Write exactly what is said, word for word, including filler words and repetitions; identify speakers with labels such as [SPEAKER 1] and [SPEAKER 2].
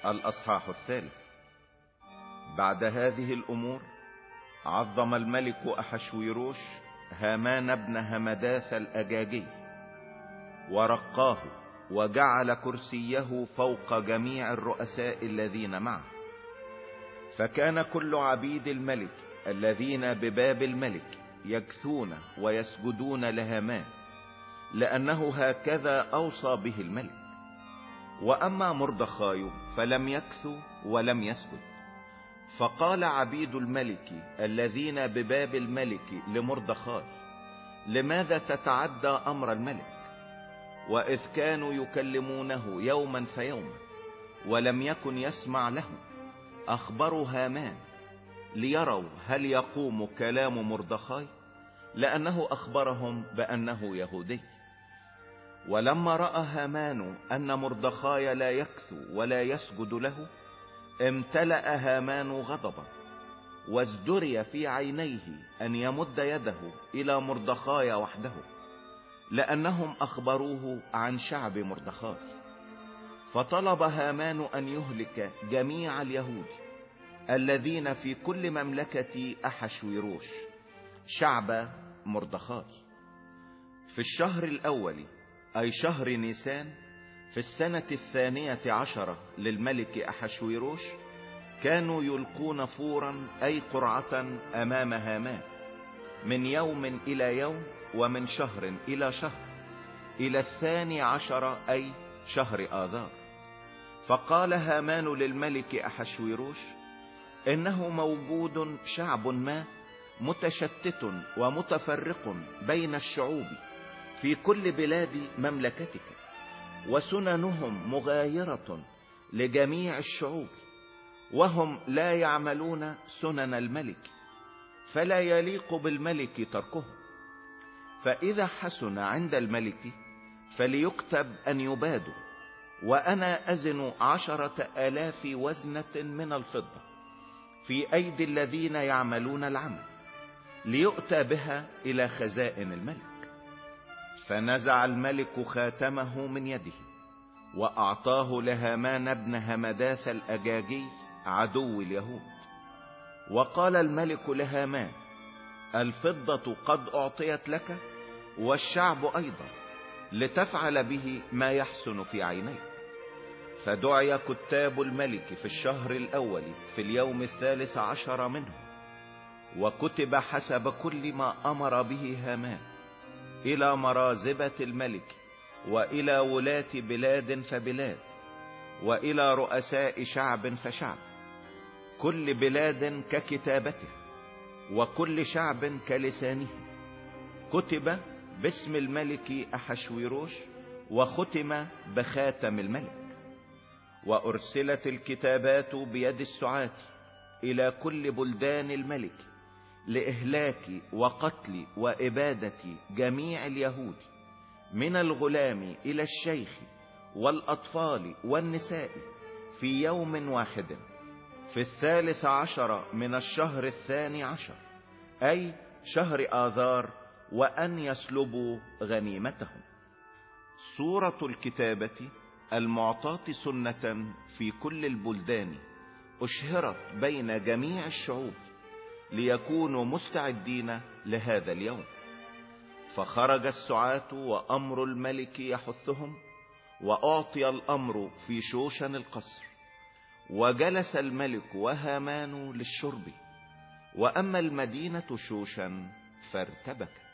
[SPEAKER 1] الأصحاح الثالث. بعد هذه الأمور عظم الملك أحشويروش هامان بن همداث الأجاجي ورقاه وجعل كرسيه فوق جميع الرؤساء الذين معه. فكان كل عبيد الملك الذين بباب الملك يكثون ويسجدون لهامان، لأنه هكذا أوصى به الملك. وأما مردخاي فلم يكث ولم يسجد. فقال عبيد الملك الذين بباب الملك لمردخاي: لماذا تتعدى أمر الملك؟ وإذ كانوا يكلمونه يوما فيوما ولم يكن يسمع له، أخبروا هامان ليروا هل يقوم كلام مردخاي، لأنه أخبرهم بأنه يهودي. ولما رأى هامان أن مردخاي لا يكثو ولا يسجد له، امتلأ هامان غضبا، وازدري في عينيه أن يمد يده إلى مردخاي وحده، لأنهم أخبروه عن شعب مردخاي. فطلب هامان أن يهلك جميع اليهود الذين في كل مملكة أحشويروش شعب مردخاي. في الشهر الأول أي شهر نيسان في السنة الثانية عشرة للملك أحشويروش كانوا يلقون فورا أي قرعة أمام هامان من يوم إلى يوم ومن شهر إلى شهر إلى الثاني عشر أي شهر آذار. فقال هامان للملك أحشويروش: إنه موجود شعب ما متشتت ومتفرق بين الشعوب في كل بلاد مملكتك، وسننهم مغايرة لجميع الشعوب، وهم لا يعملون سنن الملك، فلا يليق بالملك تركهم. فإذا حسن عند الملك فليكتب أن يبادوا، وأنا أزن عشرة آلاف وزنة من الفضة في أيدي الذين يعملون العمل، ليؤتى بها إلى خزائن الملك. فنزع الملك خاتمه من يده وأعطاه لهامان بن همداث الأجاجي عدو اليهود. وقال الملك لهامان: الفضة قد أعطيت لك والشعب أيضا، لتفعل به ما يحسن في عينيك. فدعي كتاب الملك في الشهر الأول في اليوم الثالث عشر منه، وكتب حسب كل ما أمر به هامان إلى مرازبة الملك وإلى ولاة بلاد فبلاد وإلى رؤساء شعب فشعب، كل بلاد ككتابته وكل شعب كلسانه. كتب باسم الملك أحشويروش وختم بخاتم الملك. وأرسلت الكتابات بيد السعاة إلى كل بلدان الملك لإهلاك وقتل وإبادة جميع اليهود، من الغلام إلى الشيخ والأطفال والنساء، في يوم واحد في الثالث عشر من الشهر الثاني عشر أي شهر آذار، وأن يسلبوا غنيمتهم. صورة الكتابة المعطاة سنة في كل البلدان أشهرت بين جميع الشعوب ليكونوا مستعدين لهذا اليوم. فخرج السعاة وأمر الملك يحثهم، وأعطي الأمر في شوشن القصر. وجلس الملك وهامان للشرب، وأما المدينة شوشن فارتبكت.